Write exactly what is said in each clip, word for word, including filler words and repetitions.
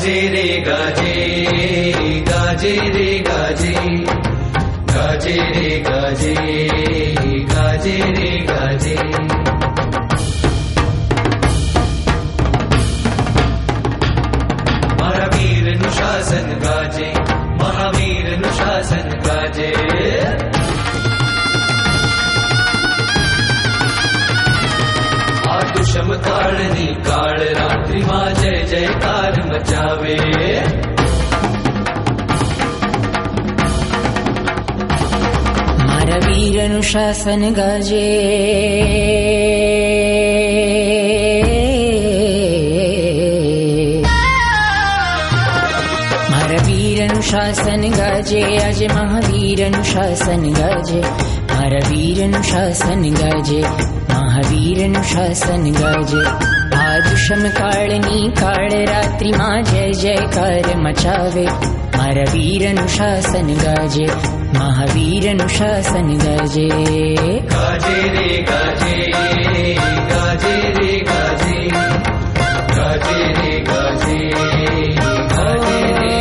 गाजे रे गाजे गाजे रे गाजे गाजे रे गाजे गाजे रे गाजे। महावीर अनुशासन गाजे महावीर अनुशासन गाजे। आदुषम काळनी काळ रात्रि मा जय जयकार मचावे। मारा वीर अनुशासन गाजे मारा वीर अनुशासन गाजे आज महावीर अनुशासन गाजे मारा वीर अनुशासन गाजे महावीर अनुशासन गाजे। आदुषम काळनी काळ रात्रि मा जय जयकार मचावे मारा वीर अनुशासन गाजे महावीर अनुशासन गाजे। गाजे रे गाजे गाजे रे गाजे गाजे रे गाजे गाजे रे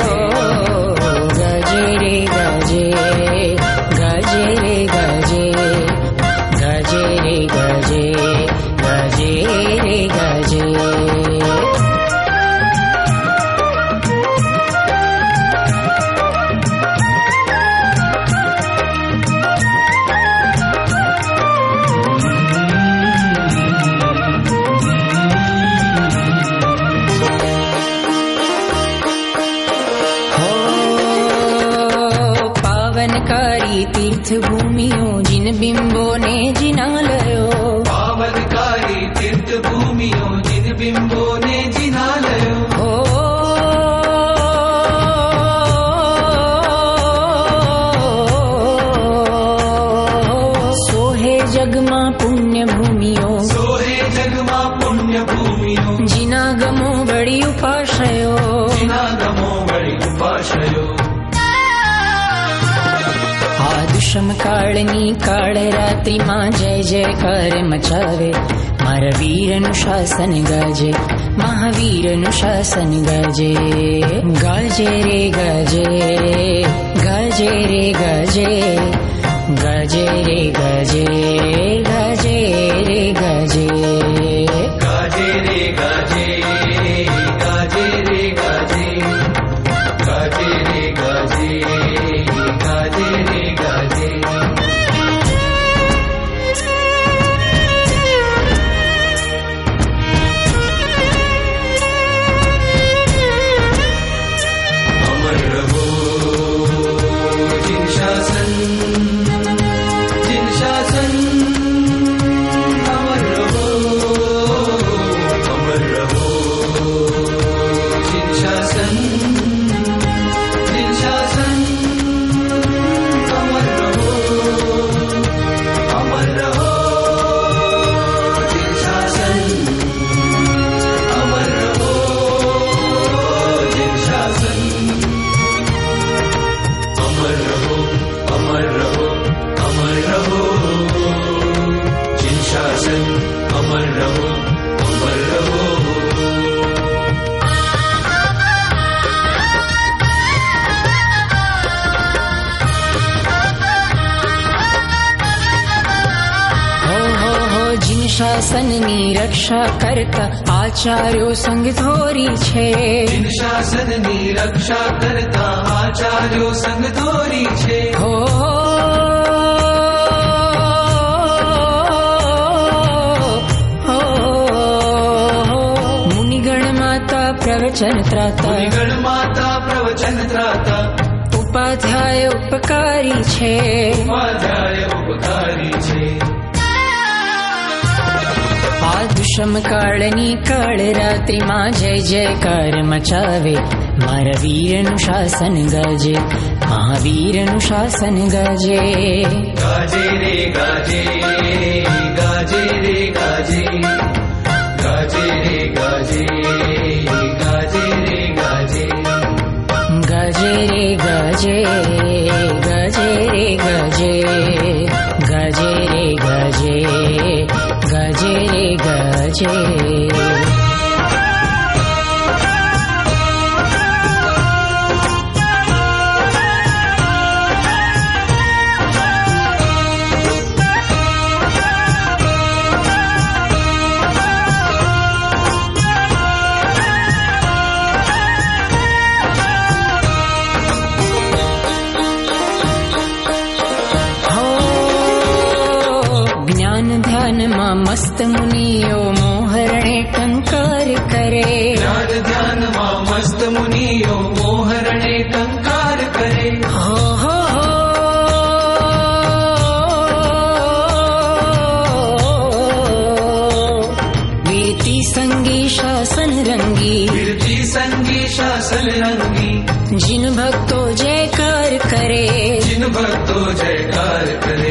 गाजे गाजे रे गाजे गाजे रे गाजे गाजे रे गाजे गाजे रे गाजे। तीर्थ भूमियों जिन बिंबों ने जिनालयो पावनकारी तीर्थ भूमियों जिन बिंबों ने जिनालयो। हो सोहे जगमा पुण्य भूमियों सोहे जगमा पुण्य भूमियों जिनागमो बड़ी उपाशयो जिनागमो बड़ी उपाशयो। आदुषम काळनी काळ रात्रि मा जय जयकार मचावे मारा वीर अनुशासन गाजे महावीर अनुशासन गाजे। गाजे रे गाजे गाजे रे गाजे गाजे रे गाजे गाजे रे गाजे गाजे रे गाजे गाजे रे गाजे गाजे रे गाजे गाजे रे गाजे। अमर रहो जिन शासन जिन शासन अमर रहो अमर रहो जिन शासन जिन शासन अमर रहो अमर रहो जिन शासन अमर रहो जिन शासन अमर रहो अमर रहो अमर रहो जिन शासन अमर रहो अमर रहो। शासन नी रक्षा करता आचार्यो संग थोरी छे जिन शासन नी रक्षा करता आचार्यो संग थोरी छे। हो मुनिगण माता प्रवचन त्राता मुनिगण माता प्रवचन त्राता उपाध्याय उपकारी छे उपाध्याय उपकारी छे। आदुषम काळनी काळ रात्रि मा जय जयकार मचावे मारा वीर अनुशासन गाजे महावीर अनुशासन गाजे। गाजे रे गाजे गाजे रे गाजे गाजे रे गाजे गाजे रे गाजे गाजे रे गाजे गाजे रे गाजे गाजे रे गाजे गाजे रे गाजे। ज्ञान ध्यान मा मस्त मुनियो मोहरणे टंकार करे। ज्ञान ध्यान मा मस्त मुनियो मोहरणे टंकार करे। हो हो वीरती संगी शासन रंगी, वीरती संगी शासन रंगी, जिन भक्तो जयकार करे, जिन भक्तो जयकार करे।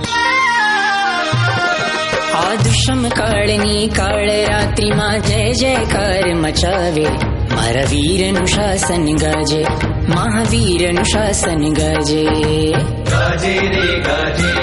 आदुषम काळनी काळ रात्रि मा जय जयकार मचावे। मारा वीर अनुशासन गाजे, महावीर अनुशासन गाजे। गाजे रे गाजे